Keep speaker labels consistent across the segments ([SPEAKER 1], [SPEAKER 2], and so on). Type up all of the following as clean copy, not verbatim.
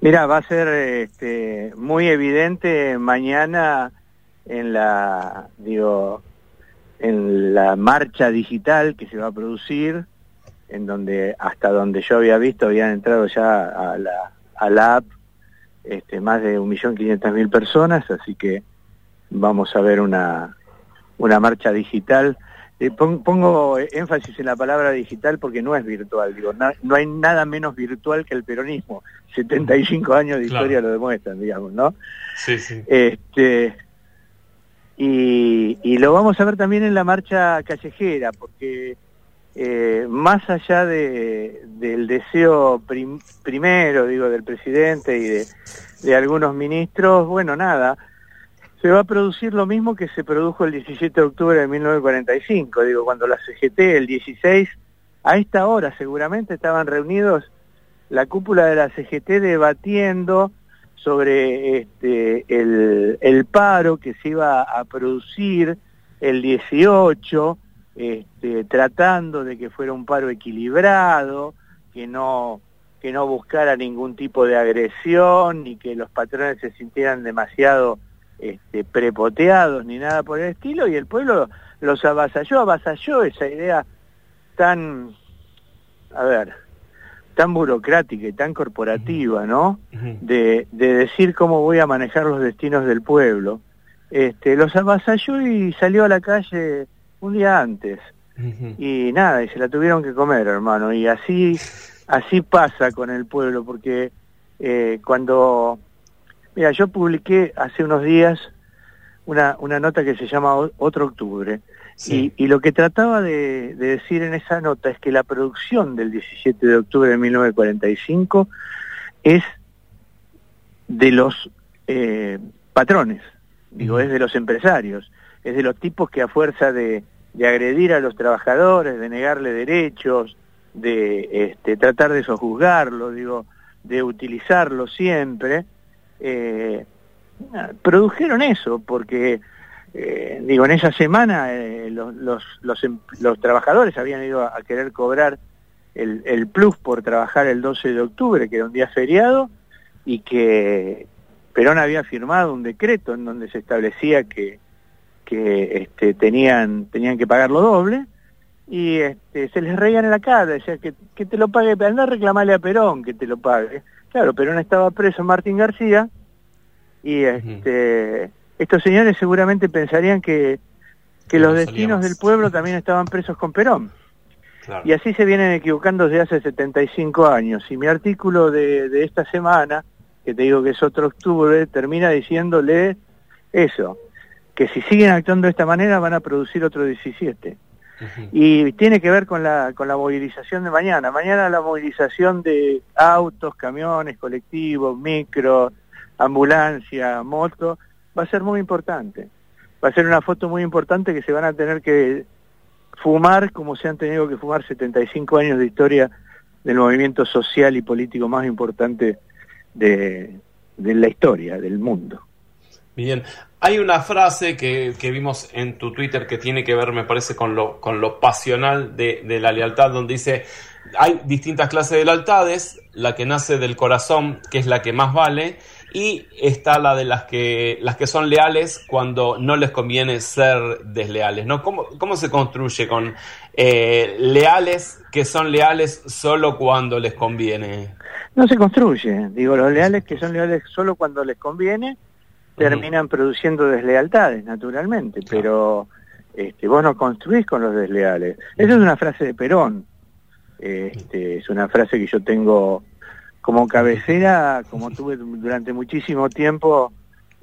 [SPEAKER 1] Mira, va a ser muy evidente mañana en en la marcha digital que se va a producir, en donde hasta donde yo había visto habían entrado ya a la app más de 1.500.000 personas, así que vamos a ver una marcha digital. Pongo énfasis en la palabra digital porque no es virtual, no hay nada menos virtual que el peronismo. 75 años de historia lo demuestran, digamos, ¿no?
[SPEAKER 2] Sí, sí.
[SPEAKER 1] Y lo vamos a ver también en la marcha callejera, porque más allá del deseo primero, del presidente y de algunos ministros, bueno, nada, se va a producir lo mismo que se produjo el 17 de octubre de 1945, cuando la CGT, el 16, a esta hora seguramente estaban reunidos la cúpula de la CGT debatiendo sobre el paro que se iba a producir el 18, tratando de que fuera un paro equilibrado, que no buscara ningún tipo de agresión, ni que los patrones se sintieran demasiado prepoteados, ni nada por el estilo, y el pueblo los avasalló esa idea tan burocrática y tan corporativa, ¿no? De decir cómo voy a manejar los destinos del pueblo. Los avasalló y salió a la calle un día antes. Y nada, y se la tuvieron que comer, hermano. Y así pasa con el pueblo, porque mira, yo publiqué hace unos días una nota que se llama Otro Octubre. Sí. Y lo que trataba de decir en esa nota es que la producción del 17 de octubre de 1945 es de los patrones, es de los empresarios, es de los tipos que a fuerza de agredir a los trabajadores, de negarle derechos, de tratar de sojuzgarlo, de utilizarlo siempre, produjeron eso, porque en esa semana los trabajadores habían ido a querer cobrar el plus por trabajar el 12 de octubre, que era un día feriado, y que Perón había firmado un decreto en donde se establecía que tenían que pagar lo doble, y se les reían en la cara, decía que te lo pague, andá a reclamarle a Perón que te lo pague. Claro, Perón estaba preso, Martín García, y estos señores seguramente pensarían que los destinos del pueblo también estaban presos con Perón. Claro. Y así se vienen equivocando desde hace 75 años. Y mi artículo de esta semana, que te digo que es Otro Octubre, termina diciéndole eso, que si siguen actuando de esta manera van a producir otro 17. Y tiene que ver con la movilización de mañana. Mañana la movilización de autos, camiones, colectivos, micros, ambulancia, moto, va a ser muy importante. Va a ser una foto muy importante que se van a tener que fumar como se han tenido que fumar 75 años de historia del movimiento social y político más importante de la historia del mundo.
[SPEAKER 2] Bien, hay una frase que vimos en tu Twitter que tiene que ver, me parece, con lo pasional de la lealtad, donde dice: hay distintas clases de lealtades, la que nace del corazón, que es la que más vale, y está la de las que son leales cuando no les conviene ser desleales, ¿no? ¿Cómo se construye con leales que son leales solo cuando les conviene?
[SPEAKER 1] No se construye, los leales que son leales solo cuando les conviene terminan produciendo deslealtades, naturalmente, pero vos no construís con los desleales. Esa es una frase de Perón, es una frase que yo tengo como cabecera, como tuve durante muchísimo tiempo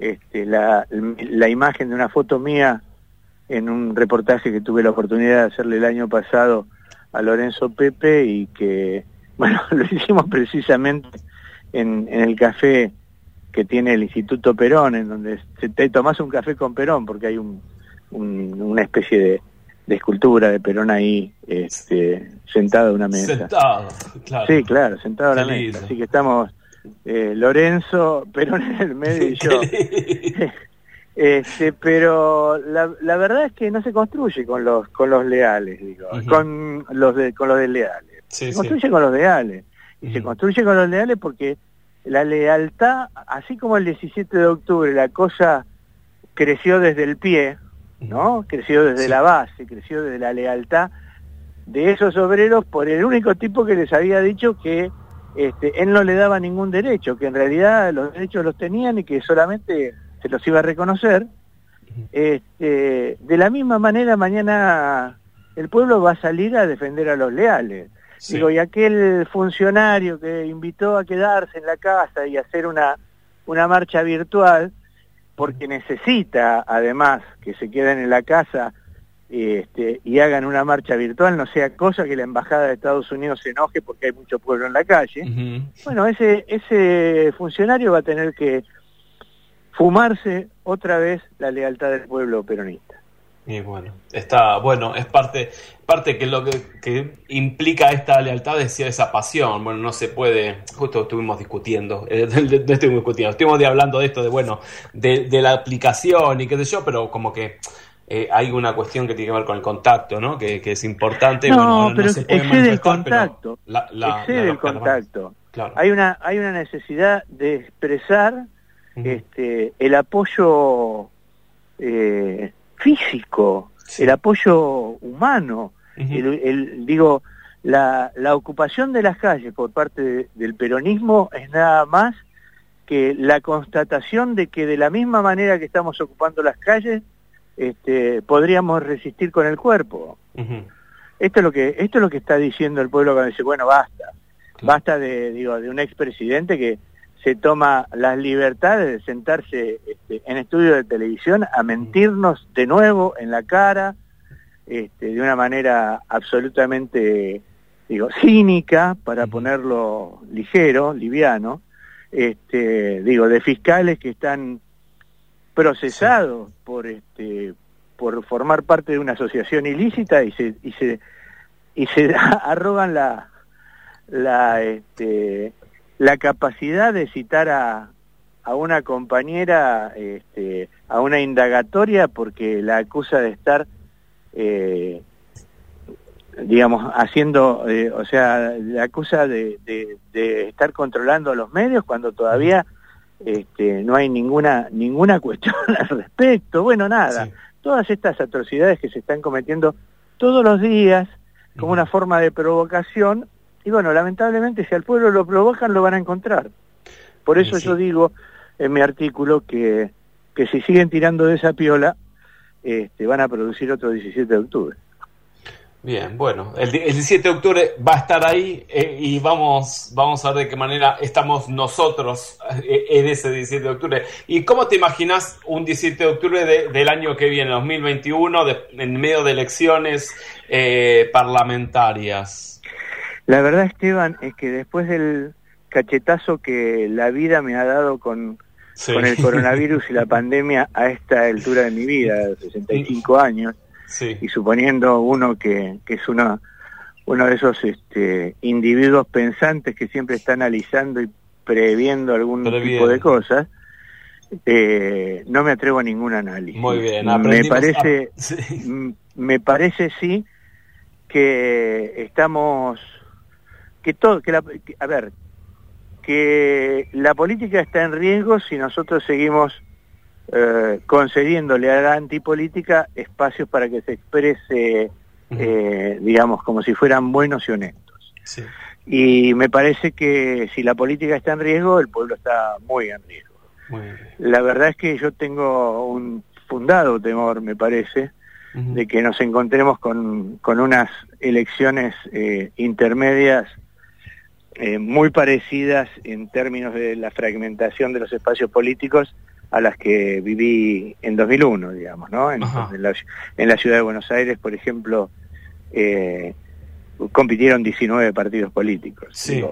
[SPEAKER 1] la imagen de una foto mía en un reportaje que tuve la oportunidad de hacerle el año pasado a Lorenzo Pepe, y que, bueno, lo hicimos precisamente en el café que tiene el Instituto Perón, en donde te tomás un café con Perón, porque hay una especie de escultura de Perón ahí, sentado en una mesa.
[SPEAKER 2] Sentado, claro.
[SPEAKER 1] Sí, claro, sentado en la mesa. Así que estamos Lorenzo, Perón en el medio y yo. Pero la verdad es que no se construye con los leales, con los desleales. Se construye con los leales. Y se construye con los leales porque la lealtad, así como el 17 de octubre la cosa creció desde el pie, ¿no? Creció desde la base, creció desde la lealtad de esos obreros por el único tipo que les había dicho que él no le daba ningún derecho, que en realidad los derechos los tenían y que solamente se los iba a reconocer. De la misma manera mañana el pueblo va a salir a defender a los leales. Sí. Digo, y aquel funcionario que invitó a quedarse en la casa y hacer una marcha virtual, porque necesita además que se queden en la casa y hagan una marcha virtual, no sea cosa que la embajada de Estados Unidos se enoje porque hay mucho pueblo en la calle. Bueno, ese funcionario va a tener que fumarse otra vez la lealtad del pueblo peronista.
[SPEAKER 2] Y bueno, es parte que lo que implica esta lealtad es esa pasión. Bueno, no se puede, justo estuvimos discutiendo, estuvimos hablando de esto, de la aplicación y qué sé yo, pero como que hay una cuestión que tiene que ver con el contacto, ¿no? Que es importante.
[SPEAKER 1] No, pero no se puede excede el contacto, excede el contacto. Claro. Hay una necesidad de expresar el apoyo físico, sí, el apoyo humano, la ocupación de las calles por parte del peronismo es nada más que la constatación de que de la misma manera que estamos ocupando las calles, podríamos resistir con el cuerpo. Esto es lo que está diciendo el pueblo cuando dice, bueno, basta de un expresidente que se toma las libertades de sentarse en estudios de televisión a mentirnos de nuevo en la cara, de una manera absolutamente, cínica, para ponerlo ligero, liviano, de fiscales que están procesados por formar parte de una asociación ilícita y se arrogan la capacidad de citar a una compañera a una indagatoria porque la acusa de estar haciendo, la acusa de estar controlando a los medios cuando todavía no hay ninguna cuestión al respecto. Bueno, nada, sí, todas estas atrocidades que se están cometiendo todos los días como una forma de provocación. Y bueno, lamentablemente si al pueblo lo provocan, lo van a encontrar. Por eso yo digo en mi artículo que si siguen tirando de esa piola, van a producir otro 17 de octubre.
[SPEAKER 2] Bien, bueno, el 17 de octubre va a estar ahí y vamos a ver de qué manera estamos nosotros en ese 17 de octubre. ¿Y cómo te imaginas un 17 de octubre del año que viene, 2021, en medio de elecciones parlamentarias?
[SPEAKER 1] La verdad, Esteban, es que después del cachetazo que la vida me ha dado con el coronavirus y la pandemia a esta altura de mi vida, de 65 años, y suponiendo uno que es uno de esos individuos pensantes que siempre está analizando y previendo algún tipo de cosas, no me atrevo a ningún análisis.
[SPEAKER 2] Muy bien,
[SPEAKER 1] me parece sí que estamos... que la política está en riesgo si nosotros seguimos concediéndole a la antipolítica espacios para que se exprese, como si fueran buenos y honestos. Sí. Y me parece que si la política está en riesgo, el pueblo está muy en riesgo. Muy bien. La verdad es que yo tengo un fundado temor, me parece, de que nos encontremos con unas elecciones intermedias muy parecidas en términos de la fragmentación de los espacios políticos a las que viví en 2001, ¿no? En la ciudad de Buenos Aires, por ejemplo, compitieron 19 partidos políticos. Sí.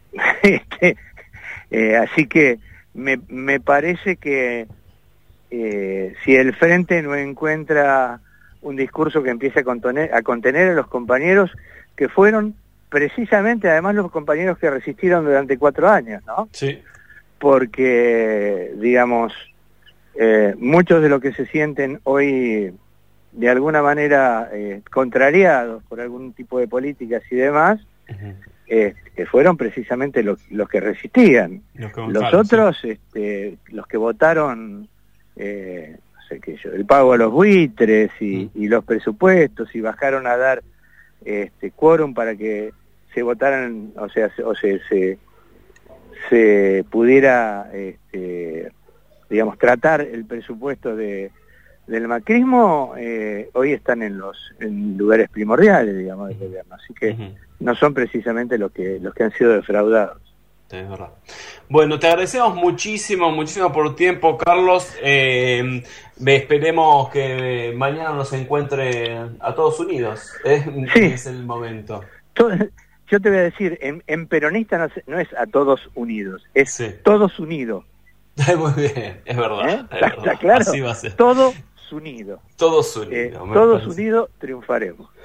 [SPEAKER 1] Así que me parece que si el Frente no encuentra un discurso que empiece a contener a los compañeros que fueron precisamente además los compañeros que resistieron durante 4 años, ¿no? Sí. Porque, muchos de los que se sienten hoy de alguna manera contrariados por algún tipo de políticas y demás, que fueron precisamente los que resistían. Los otros,
[SPEAKER 2] sí.
[SPEAKER 1] Los que votaron, no sé qué yo, el pago a los buitres y los presupuestos, y bajaron a dar quórum para que se votaran, o sea, se pudiera, digamos, tratar el presupuesto del macrismo, hoy están en lugares primordiales, digamos, del gobierno. Así que no son precisamente los que han sido defraudados.
[SPEAKER 2] Sí, es verdad. Bueno, te agradecemos muchísimo por tu tiempo, Carlos. Esperemos que mañana nos encuentre a todos unidos.
[SPEAKER 1] Sí.
[SPEAKER 2] Es el momento.
[SPEAKER 1] Yo te voy a decir, en peronista no es a todos unidos, es todos unidos.
[SPEAKER 2] Muy bien, es verdad.
[SPEAKER 1] ¿Está claro?
[SPEAKER 2] Así va a ser.
[SPEAKER 1] Todos unidos.
[SPEAKER 2] Todos unidos.
[SPEAKER 1] Todos unidos triunfaremos.